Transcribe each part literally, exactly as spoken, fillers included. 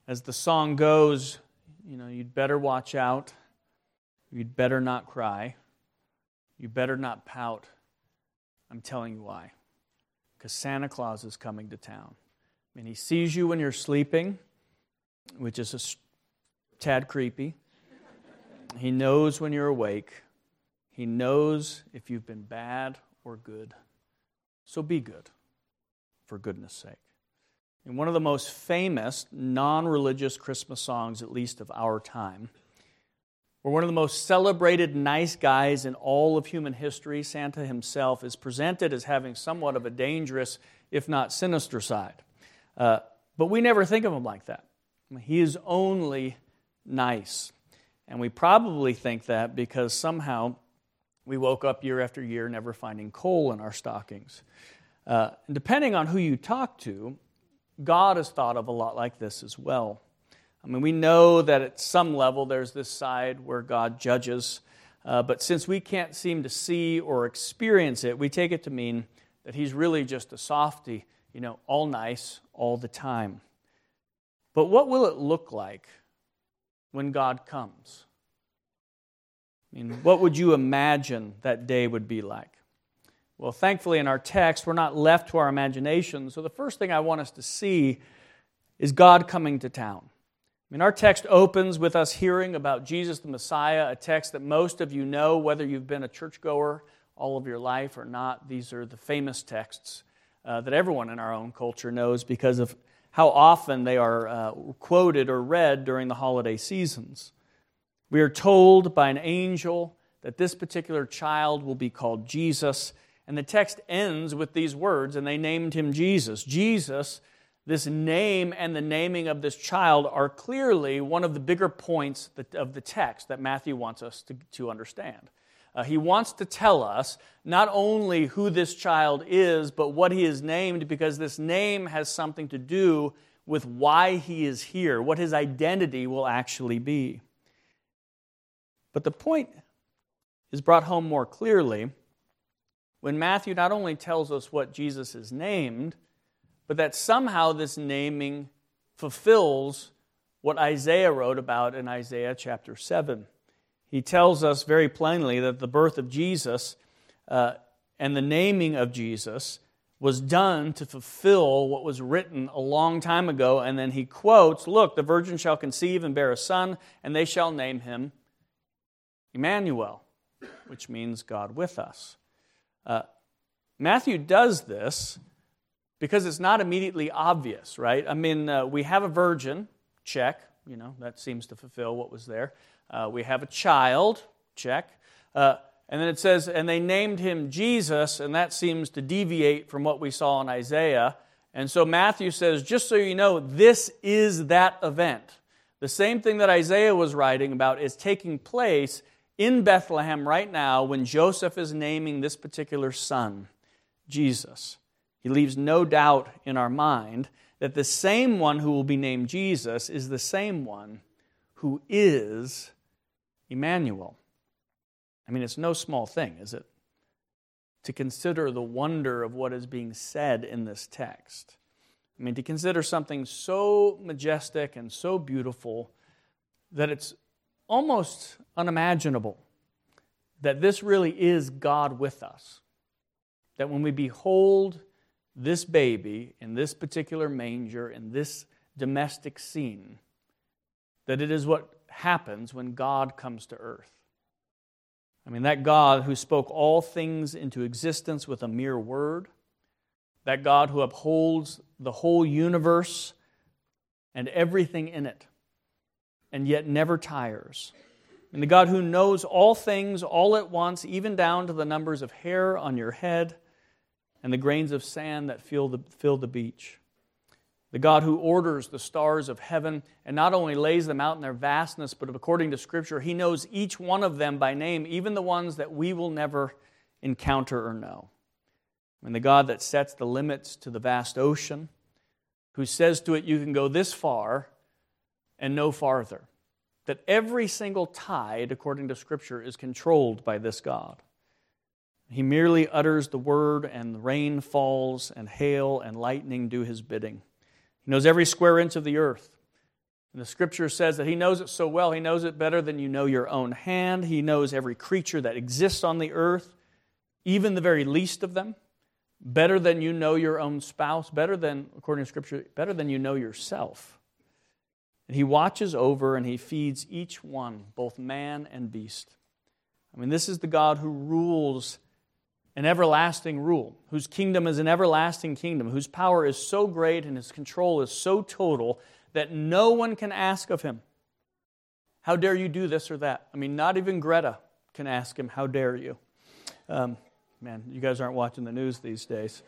As the song goes, you know, you'd better watch out. You'd better not cry. You better not pout. I'm telling you why. Because Santa Claus is coming to town. I mean, he sees you when you're sleeping, which is a tad creepy. He knows when you're awake. He knows if you've been bad or good. So be good, for goodness sake. In one of the most famous non-religious Christmas songs, at least of our time, where one of the most celebrated nice guys in all of human history, Santa himself, is presented as having somewhat of a dangerous, if not sinister side. Uh, but we never think of him like that. I mean, he is only nice. And we probably think that because somehow we woke up year after year never finding coal in our stockings. Uh, and depending on who you talk to, God is thought of a lot like this as well. I mean, we know that at some level there's this side where God judges, uh, but since we can't seem to see or experience it, we take it to mean that he's really just a softy, you know, all nice all the time. But what will it look like when God comes? I mean, what would you imagine that day would be like? Well, thankfully in our text, we're not left to our imagination. So the first thing I want us to see is God coming to town. I mean, our text opens with us hearing about Jesus the Messiah, a text that most of you know, whether you've been a churchgoer all of your life or not. These are the famous texts uh, that everyone in our own culture knows because of how often they are uh, quoted or read during the holiday seasons. We are told by an angel that this particular child will be called Jesus. And the text ends with these words, and they named him Jesus. Jesus, this name and the naming of this child are clearly one of the bigger points of the text that Matthew wants us to, to understand. Uh, he wants to tell us not only who this child is, but what he is named, because this name has something to do with why he is here, what his identity will actually be. But the point is brought home more clearly when Matthew not only tells us what Jesus is named, but that somehow this naming fulfills what Isaiah wrote about in Isaiah chapter seven. He tells us very plainly that the birth of Jesus uh, and the naming of Jesus was done to fulfill what was written a long time ago. And then he quotes, "Look, the virgin shall conceive and bear a son, and they shall name him Emmanuel," which means God with us. Uh, Matthew does this because it's not immediately obvious, right? I mean, uh, we have a virgin, check, you know, that seems to fulfill what was there. Uh, we have a child, check. Uh, and then it says, and they named him Jesus, and that seems to deviate from what we saw in Isaiah. And so Matthew says, just so you know, this is that event. The same thing that Isaiah was writing about is taking place in Bethlehem right now when Joseph is naming this particular son, Jesus. He leaves no doubt in our mind that the same one who will be named Jesus is the same one who is Emmanuel. I mean, it's no small thing, is it? To consider the wonder of what is being said in this text. I mean, to consider something so majestic and so beautiful that it's almost unimaginable that this really is God with us. That when we behold this baby in this particular manger, in this domestic scene, that it is what happens when God comes to earth. I mean, that God who spoke all things into existence with a mere word, that God who upholds the whole universe and everything in it, and yet never tires. And the God who knows all things all at once, even down to the numbers of hair on your head and the grains of sand that fill the, fill the beach. The God who orders the stars of heaven and not only lays them out in their vastness, but according to Scripture, He knows each one of them by name, even the ones that we will never encounter or know. And the God that sets the limits to the vast ocean, who says to it, you can go this far and no farther. That every single tide, according to Scripture, is controlled by this God. He merely utters the word, and the rain falls, and hail and lightning do His bidding. He knows every square inch of the earth. And the Scripture says that He knows it so well, He knows it better than you know your own hand. He knows every creature that exists on the earth, even the very least of them, better than you know your own spouse, better than, according to Scripture, better than you know yourself. And He watches over and He feeds each one, both man and beast. I mean, this is the God who rules an everlasting rule, whose kingdom is an everlasting kingdom, whose power is so great and His control is so total that no one can ask of Him, how dare you do this or that? I mean, not even Greta can ask Him, how dare you? Um, man, you guys aren't watching the news these days.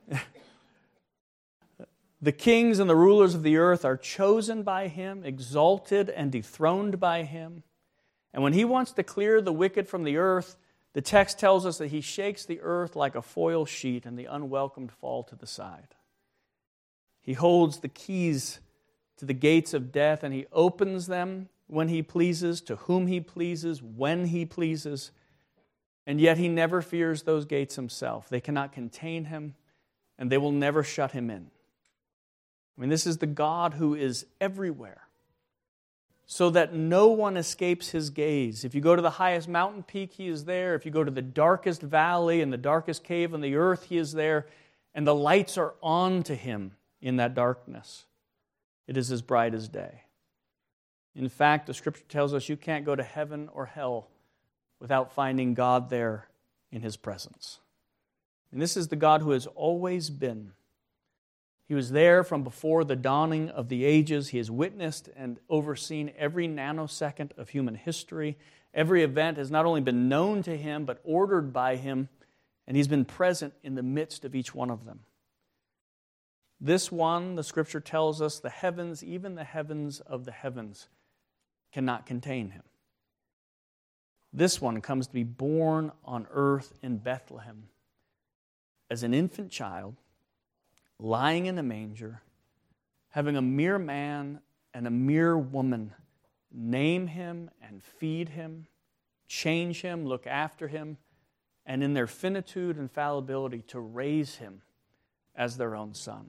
The kings and the rulers of the earth are chosen by Him, exalted and dethroned by Him. And when He wants to clear the wicked from the earth, the text tells us that He shakes the earth like a foil sheet and the unwelcomed fall to the side. He holds the keys to the gates of death, and He opens them when He pleases, to whom He pleases, when He pleases. And yet He never fears those gates Himself. They cannot contain Him, and they will never shut Him in. I mean, this is the God who is everywhere, so that no one escapes His gaze. If you go to the highest mountain peak, He is there. If you go to the darkest valley and the darkest cave on the earth, He is there. And the lights are on to Him in that darkness. It is as bright as day. In fact, the Scripture tells us you can't go to heaven or hell without finding God there in His presence. And this is the God who has always been. He was there from before the dawning of the ages. He has witnessed and overseen every nanosecond of human history. Every event has not only been known to Him, but ordered by Him, and He's been present in the midst of each one of them. This one, the Scripture tells us, the heavens, even the heavens of the heavens, cannot contain Him. This one comes to be born on earth in Bethlehem as an infant child, lying in a manger, having a mere man and a mere woman name Him and feed Him, change Him, look after Him, and in their finitude and fallibility to raise Him as their own Son.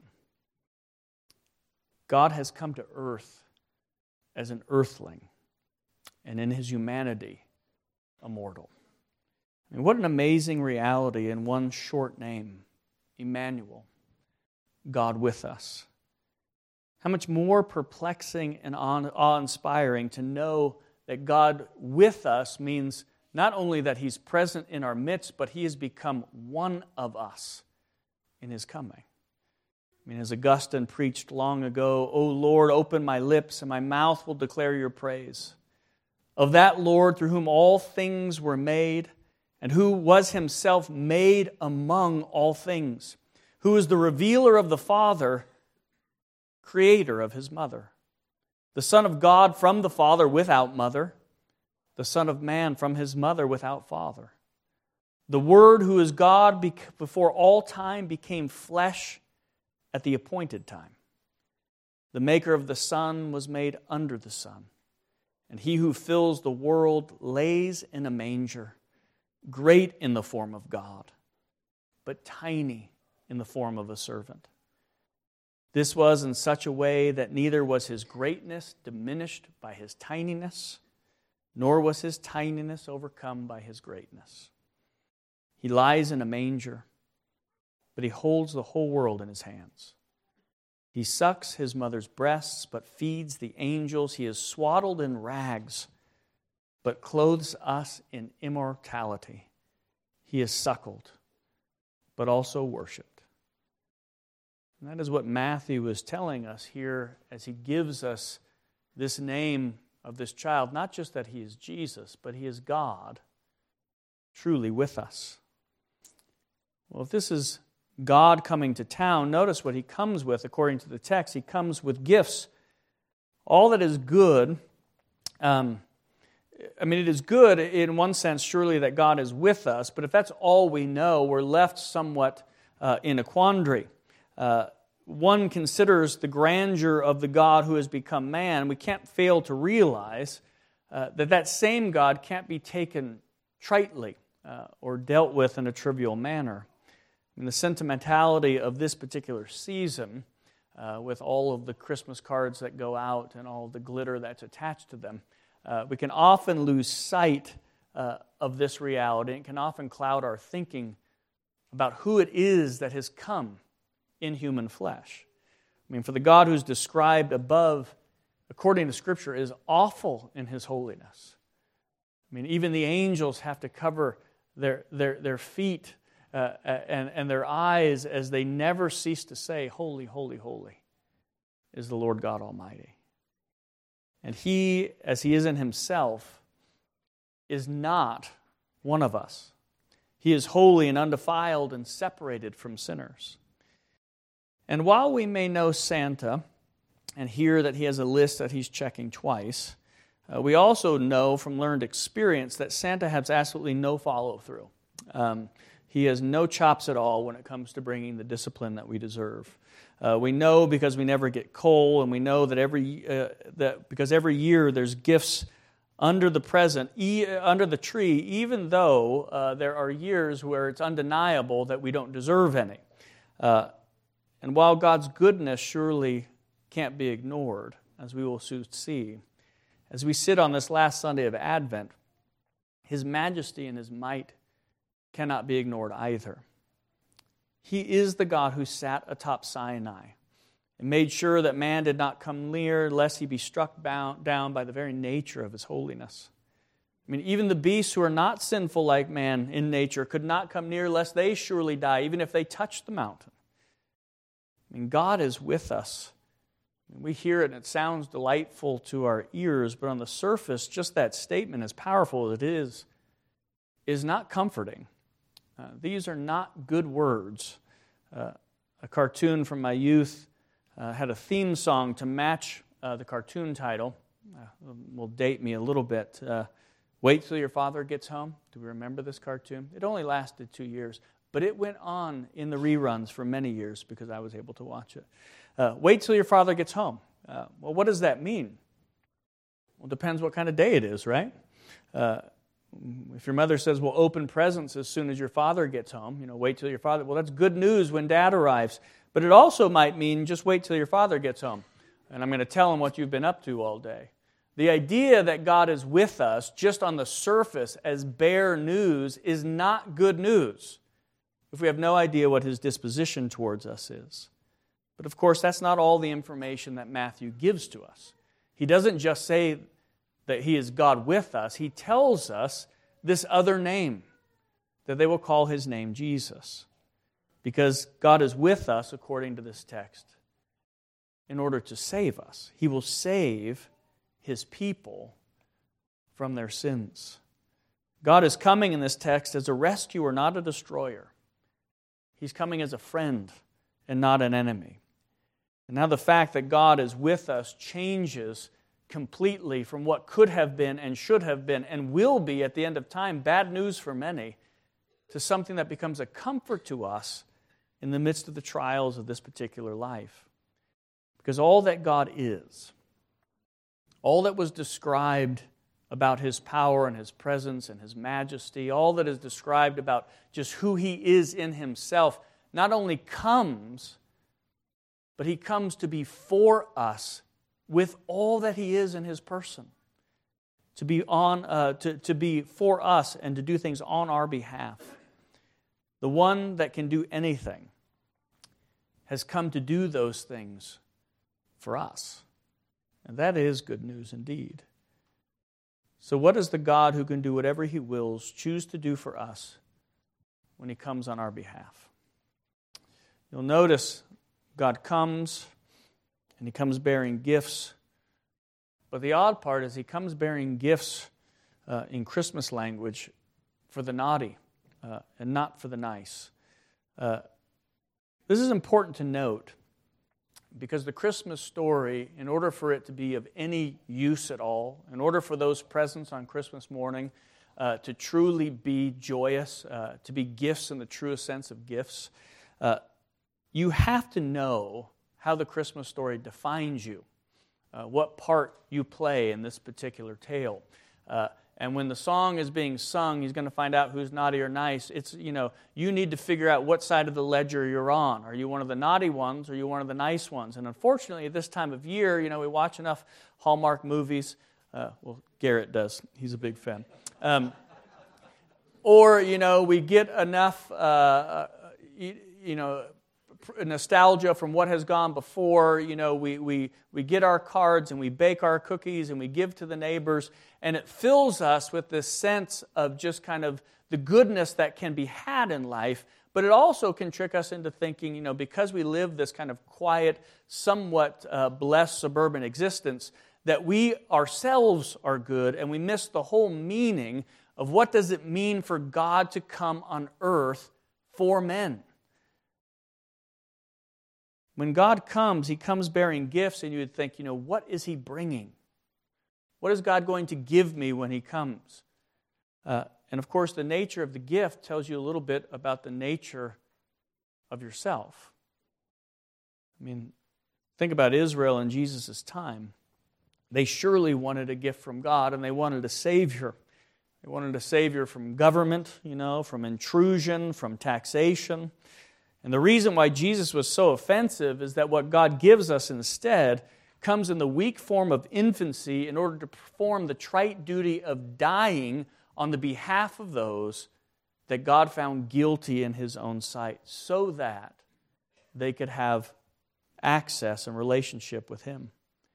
God has come to earth as an earthling, and in His humanity, a mortal. I mean, what an amazing reality in one short name, Emmanuel, God with us. How much more perplexing and awe-inspiring to know that God with us means not only that He's present in our midst, but He has become one of us in His coming. I mean, as Augustine preached long ago, O Lord, open my lips, and my mouth will declare Your praise. Of that Lord through whom all things were made, and who was Himself made among all things, who is the revealer of the Father, creator of His mother, the Son of God from the Father without mother, the Son of Man from His mother without father. The Word who is God before all time became flesh at the appointed time. The maker of the sun was made under the sun, and He who fills the world lays in a manger, great in the form of God, but tiny in the form of a servant. This was in such a way that neither was His greatness diminished by His tininess, nor was His tininess overcome by His greatness. He lies in a manger, but He holds the whole world in His hands. He sucks His mother's breasts, but feeds the angels. He is swaddled in rags, but clothes us in immortality. He is suckled, but also worshipped. And that is what Matthew is telling us here as he gives us this name of this child. Not just that He is Jesus, but He is God, truly with us. Well, if this is God coming to town, notice what He comes with according to the text. He comes with gifts. All that is good, um, I mean, it is good in one sense, surely, that God is with us, but if that's all we know, we're left somewhat uh, in a quandary. Uh, one considers the grandeur of the God who has become man. We can't fail to realize uh, that that same God can't be taken tritely uh, or dealt with in a trivial manner. I mean, the sentimentality of this particular season uh, with all of the Christmas cards that go out and all the glitter that's attached to them. Uh, we can often lose sight uh, of this reality. It can often cloud our thinking about who it is that has come in human flesh. I mean, for the God who's described above, according to Scripture, is awful in His holiness. I mean, even the angels have to cover their their, their feet uh, and, and their eyes as they never cease to say, "Holy, holy, holy is the Lord God Almighty." And He, as He is in Himself, is not one of us. He is holy and undefiled and separated from sinners. And while we may know Santa and hear that he has a list that he's checking twice, uh, we also know from learned experience that Santa has absolutely no follow-through. Um, he has no chops at all when it comes to bringing the discipline that we deserve. Uh, we know because we never get coal, and we know that every uh, that because every year there's gifts under the present, e- under the tree, even though uh, there are years where it's undeniable that we don't deserve any. Uh, And while God's goodness surely can't be ignored, as we will soon see, as we sit on this last Sunday of Advent, His majesty and His might cannot be ignored either. He is the God who sat atop Sinai and made sure that man did not come near lest he be struck down by the very nature of His holiness. I mean, even the beasts who are not sinful like man in nature could not come near lest they surely die, even if they touched the mountain. I mean, God is with us. We hear it and it sounds delightful to our ears, but on the surface, just that statement, as powerful as it is, is not comforting. Uh, these are not good words. Uh, a cartoon from my youth uh, had a theme song to match uh, the cartoon title. Uh, will date me a little bit. Uh, Wait till your father gets home. Do we remember this cartoon? It only lasted two years. But it went on in the reruns for many years because I was able to watch it. Uh, wait till your father gets home. Uh, well, what does that mean? Well, it depends what kind of day it is, right? Uh, if your mother says, well, open presents as soon as your father gets home, you know, wait till your father, well, that's good news when Dad arrives. But it also might mean just wait till your father gets home. And I'm going to tell him what you've been up to all day. The idea that God is with us just on the surface as bare news is not good news if we have no idea what His disposition towards us is. But of course, that's not all the information that Matthew gives to us. He doesn't just say that He is God with us. He tells us this other name, that they will call His name Jesus. Because God is with us, according to this text, in order to save us. He will save His people from their sins. God is coming in this text as a rescuer, not a destroyer. He's coming as a friend and not an enemy. And now the fact that God is with us changes completely from what could have been and should have been and will be at the end of time, bad news for many, to something that becomes a comfort to us in the midst of the trials of this particular life. Because all that God is, all that was described about His power and His presence and His majesty, all that is described about just who He is in Himself, not only comes, but He comes to be for us with all that He is in His person. To be on, uh, to, to be for us and to do things on our behalf. The one that can do anything has come to do those things for us. And that is good news indeed. So what does the God who can do whatever He wills choose to do for us when He comes on our behalf? You'll notice God comes, and He comes bearing gifts. But the odd part is He comes bearing gifts uh, in Christmas language for the naughty uh, and not for the nice. Uh, this is important to note, because the Christmas story, in order for it to be of any use at all, in order for those presents on Christmas morning uh, to truly be joyous, uh, to be gifts in the truest sense of gifts, uh, you have to know how the Christmas story defines you, uh, what part you play in this particular tale. Uh, And when the song is being sung, he's going to find out who's naughty or nice. It's, you know, you need to figure out what side of the ledger you're on. Are you one of the naughty ones, or are you one of the nice ones? And unfortunately, at this time of year, you know, we watch enough Hallmark movies. Uh, well, Garrett does. He's a big fan. Um, or, you know, we get enough, uh, you, you know, nostalgia from what has gone before. You know, we, we, we get our cards and we bake our cookies and we give to the neighbors, and it fills us with this sense of just kind of the goodness that can be had in life, but it also can trick us into thinking, you know, because we live this kind of quiet, somewhat uh, blessed suburban existence, that we ourselves are good, and we miss the whole meaning of what does it mean for God to come on earth for men. When God comes, He comes bearing gifts, and you would think, you know, what is He bringing? What is God going to give me when He comes? Uh, and of course, the nature of the gift tells you a little bit about the nature of yourself. I mean, think about Israel in Jesus' time. They surely wanted a gift from God, and they wanted a Savior. They wanted a Savior from government, you know, from intrusion, from taxation. And the reason why Jesus was so offensive is that what God gives us instead comes in the weak form of infancy in order to perform the trite duty of dying on the behalf of those that God found guilty in His own sight, so that they could have access and relationship with Him.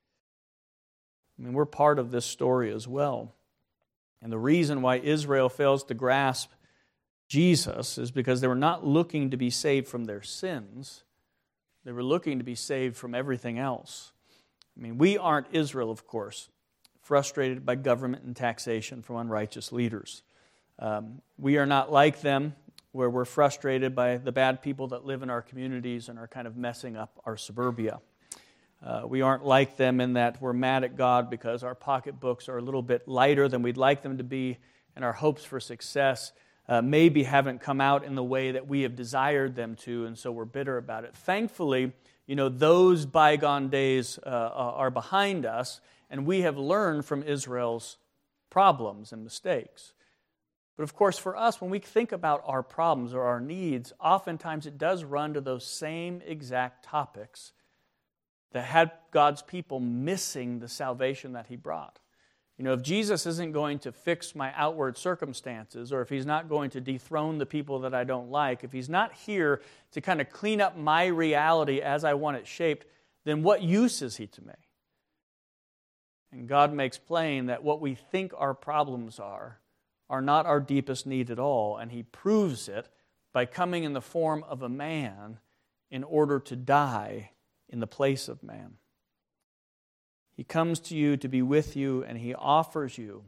I mean, we're part of this story as well. And the reason why Israel fails to grasp Jesus is because they were not looking to be saved from their sins. They were looking to be saved from everything else. I mean, we aren't Israel, of course, frustrated by government and taxation from unrighteous leaders. Um, we are not like them, where we're frustrated by the bad people that live in our communities and are kind of messing up our suburbia. Uh, we aren't like them in that we're mad at God because our pocketbooks are a little bit lighter than we'd like them to be, and our hopes for success Uh, maybe haven't come out in the way that we have desired them to, and so we're bitter about it. Thankfully, you know, those bygone days uh, are behind us, and we have learned from Israel's problems and mistakes. But of course, for us, when we think about our problems or our needs, oftentimes it does run to those same exact topics that had God's people missing the salvation that He brought. You know, if Jesus isn't going to fix my outward circumstances, or if He's not going to dethrone the people that I don't like, if He's not here to kind of clean up my reality as I want it shaped, then what use is He to me? And God makes plain that what we think our problems are, are not our deepest need at all, and He proves it by coming in the form of a man in order to die in the place of man. He comes to you to be with you, and He offers you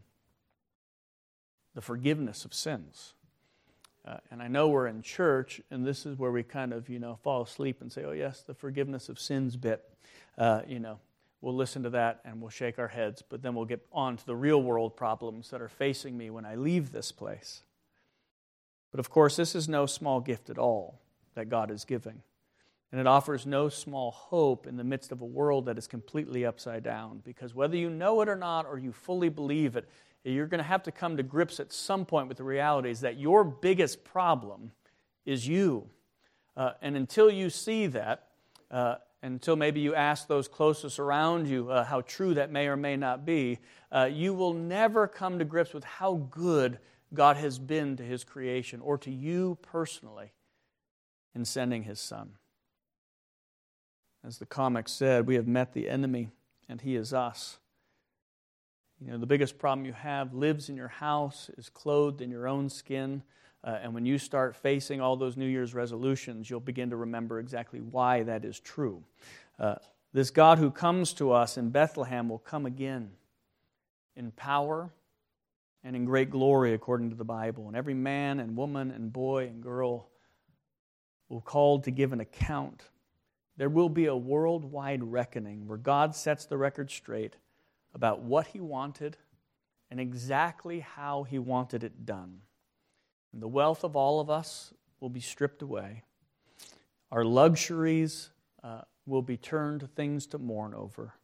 the forgiveness of sins. Uh, and I know we're in church, and this is where we kind of, you know, fall asleep and say, oh yes, the forgiveness of sins bit. Uh, you know, we'll listen to that and we'll shake our heads, but then we'll get on to the real world problems that are facing me when I leave this place. But of course, this is no small gift at all that God is giving. And it offers no small hope in the midst of a world that is completely upside down. Because whether you know it or not, or you fully believe it, you're going to have to come to grips at some point with the realities that your biggest problem is you. Uh, and until you see that, uh, until maybe you ask those closest around you uh, how true that may or may not be, uh, you will never come to grips with how good God has been to His creation, or to you personally in sending His Son. As the comic said, we have met the enemy, and he is us. You know, the biggest problem you have lives in your house, is clothed in your own skin, uh, and when you start facing all those New Year's resolutions, you'll begin to remember exactly why that is true. Uh, this God who comes to us in Bethlehem will come again in power and in great glory, according to the Bible. And every man and woman and boy and girl will be called to give an account. There will be a worldwide reckoning where God sets the record straight about what He wanted and exactly how He wanted it done. And the wealth of all of us will be stripped away. Our luxuries uh, will be turned to things to mourn over.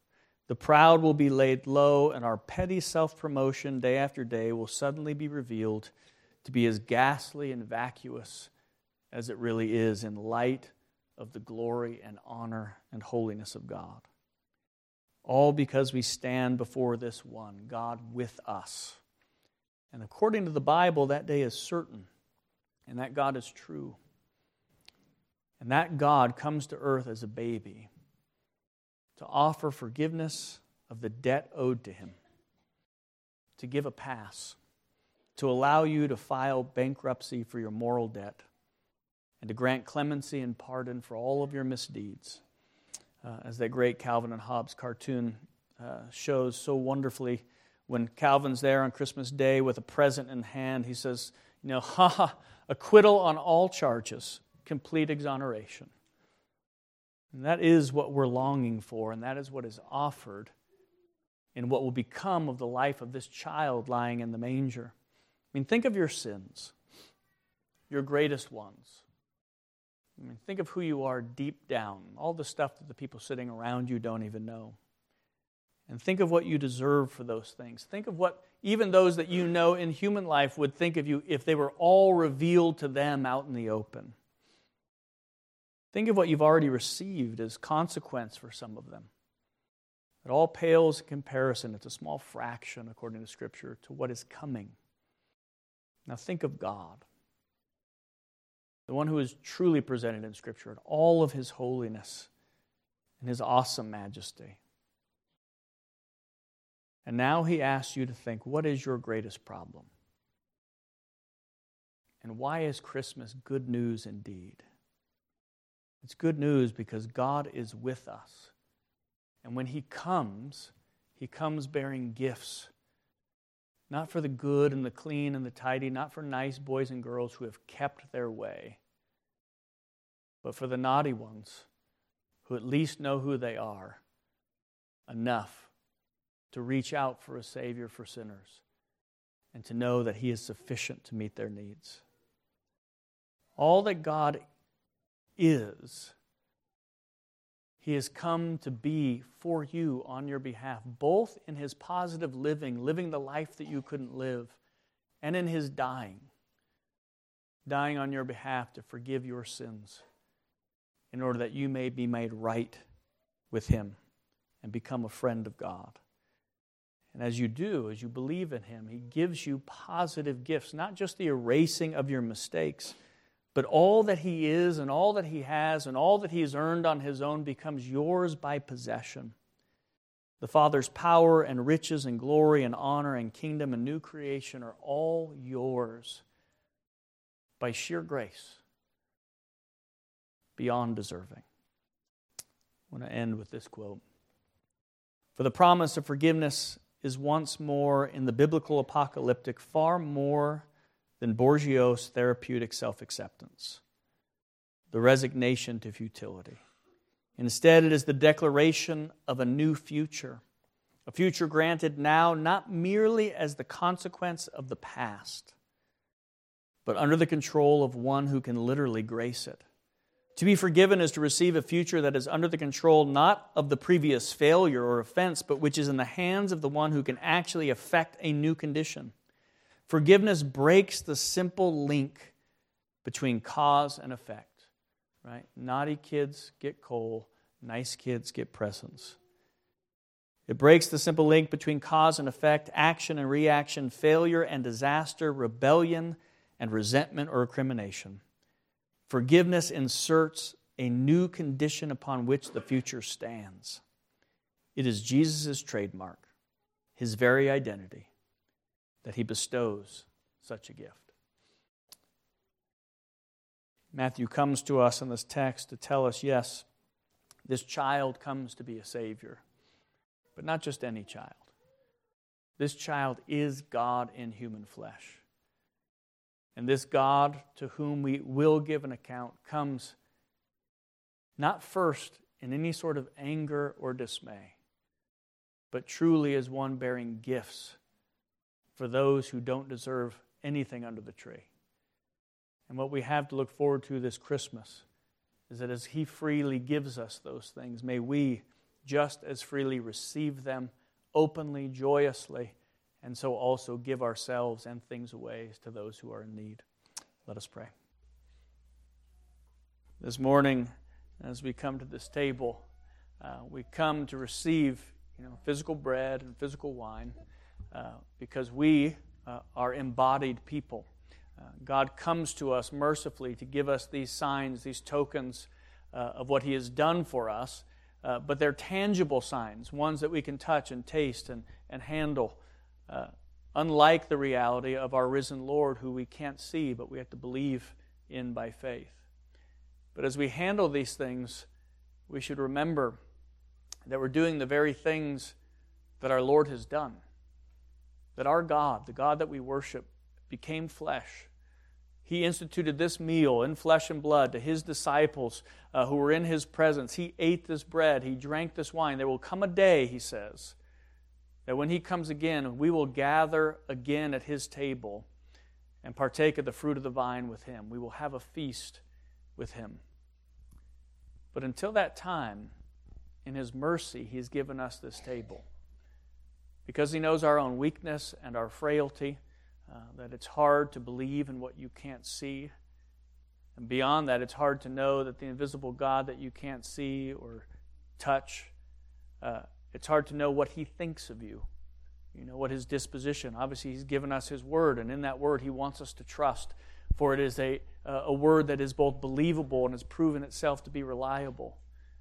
The proud will be laid low, and our petty self-promotion day after day will suddenly be revealed to be as ghastly and vacuous as it really is in light of the glory and honor and holiness of God. All because we stand before this one, God with us. And according to the Bible, that day is certain, and that God is true. And that God comes to earth as a baby to offer forgiveness of the debt owed to him, to give a pass, to allow you to file bankruptcy for your moral debt, and to grant clemency and pardon for all of your misdeeds. Uh, as that great Calvin and Hobbes cartoon uh, shows so wonderfully, when Calvin's there on Christmas Day with a present in hand, he says, you know, ha ha, acquittal on all charges, complete exoneration. And that is what we're longing for, and that is what is offered in what will become of the life of this child lying in the manger. I mean, think of your sins, your greatest ones. I mean, think of who you are deep down, all the stuff that the people sitting around you don't even know. And think of what you deserve for those things. Think of what even those that you know in human life would think of you if they were all revealed to them out in the open. Think of what you've already received as consequence for some of them. It all pales in comparison. It's a small fraction, according to Scripture, to what is coming. Now think of God, the one who is truly presented in Scripture in all of His holiness and His awesome majesty. And now He asks you to think, what is your greatest problem? And why is Christmas good news indeed? It's good news because God is with us. And when He comes, He comes bearing gifts. Not for the good and the clean and the tidy, not for nice boys and girls who have kept their way, but for the naughty ones who at least know who they are enough to reach out for a Savior for sinners and to know that He is sufficient to meet their needs. All that God is, He has come to be for you on your behalf, both in His positive living, living the life that you couldn't live, and in His dying, dying on your behalf to forgive your sins in order that you may be made right with Him and become a friend of God. And as you do, as you believe in Him, He gives you positive gifts, not just the erasing of your mistakes, but all that He is and all that He has and all that He has earned on His own becomes yours by possession. The Father's power and riches and glory and honor and kingdom and new creation are all yours by sheer grace, beyond deserving. I want to end with this quote. For the promise of forgiveness is once more in the biblical apocalyptic far more than Bourgeois' therapeutic self-acceptance, the resignation to futility. Instead, it is the declaration of a new future, a future granted now not merely as the consequence of the past, but under the control of one who can literally grace it. To be forgiven is to receive a future that is under the control not of the previous failure or offense, but which is in the hands of the one who can actually affect a new condition. Forgiveness breaks the simple link between cause and effect, right? Naughty kids get coal, nice kids get presents. It breaks the simple link between cause and effect, action and reaction, failure and disaster, rebellion and resentment or recrimination. Forgiveness inserts a new condition upon which the future stands. It is Jesus' trademark, His very identity, that He bestows such a gift. Matthew comes to us in this text to tell us, yes, this child comes to be a Savior, but not just any child. This child is God in human flesh. And this God to whom we will give an account comes not first in any sort of anger or dismay, but truly as one bearing gifts for those who don't deserve anything under the tree. And what we have to look forward to this Christmas is that as He freely gives us those things, may we just as freely receive them openly, joyously, and so also give ourselves and things away to those who are in need. Let us pray. This morning, as we come to this table, uh, we come to receive, you know, physical bread and physical wine uh, because we uh, are embodied people. Uh, God comes to us mercifully to give us these signs, these tokens uh, of what He has done for us, uh, but they're tangible signs, ones that we can touch and taste and, and handle, uh, unlike the reality of our risen Lord, who we can't see, but we have to believe in by faith. But as we handle these things, we should remember that we're doing the very things that our Lord has done. That our God, the God that we worship, became flesh. He instituted this meal in flesh and blood to His disciples uh, who were in His presence. He ate this bread. He drank this wine. There will come a day, He says, that when He comes again, we will gather again at His table and partake of the fruit of the vine with Him. We will have a feast with Him. But until that time, in His mercy, He has given us this table. Because He knows our own weakness and our frailty, uh, that it's hard to believe in what you can't see. And beyond that, it's hard to know that the invisible God that you can't see or touch, uh, it's hard to know what He thinks of you. You know, what His disposition. Obviously, He's given us His Word, and in that Word He wants us to trust. For it is a, uh, a Word that is both believable and has proven itself to be reliable.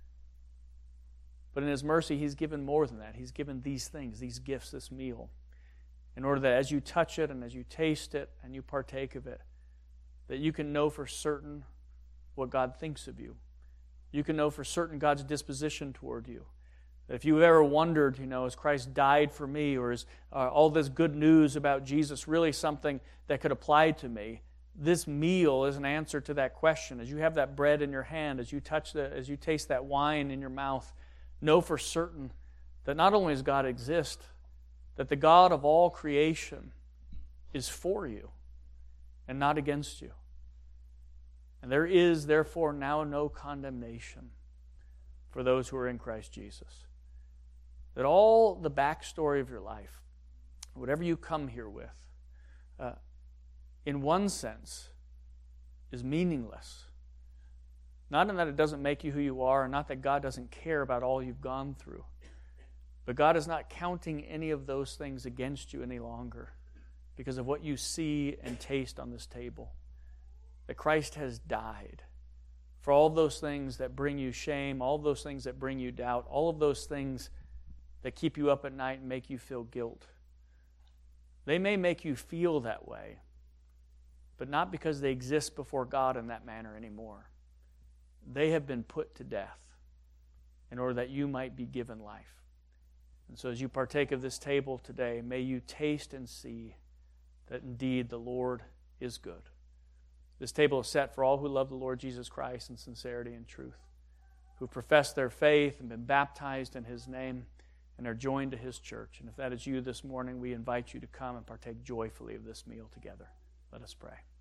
But in His mercy, He's given more than that. He's given these things, these gifts, this meal, in order that as you touch it and as you taste it and you partake of it, that you can know for certain what God thinks of you. You can know for certain God's disposition toward you. That if you've ever wondered, you know, has Christ died for me, or is uh, all this good news about Jesus really something that could apply to me? This meal is an answer to that question. As you have that bread in your hand, as you touch the, as you taste that wine in your mouth, know for certain that not only does God exist, that the God of all creation is for you and not against you. And there is, therefore, now no condemnation for those who are in Christ Jesus. That all the backstory of your life, whatever you come here with, uh, in one sense, is meaningless. Not in that it doesn't make you who you are, and not that God doesn't care about all you've gone through. But God is not counting any of those things against you any longer because of what you see and taste on this table. That Christ has died for all of those things that bring you shame, all of those things that bring you doubt, all of those things that keep you up at night and make you feel guilt. They may make you feel that way, but not because they exist before God in that manner anymore. They have been put to death in order that you might be given life. And so as you partake of this table today, may you taste and see that indeed the Lord is good. This table is set for all who love the Lord Jesus Christ in sincerity and truth, who profess their faith and been baptized in His name and are joined to His church. And if that is you this morning, we invite you to come and partake joyfully of this meal together. Let us pray.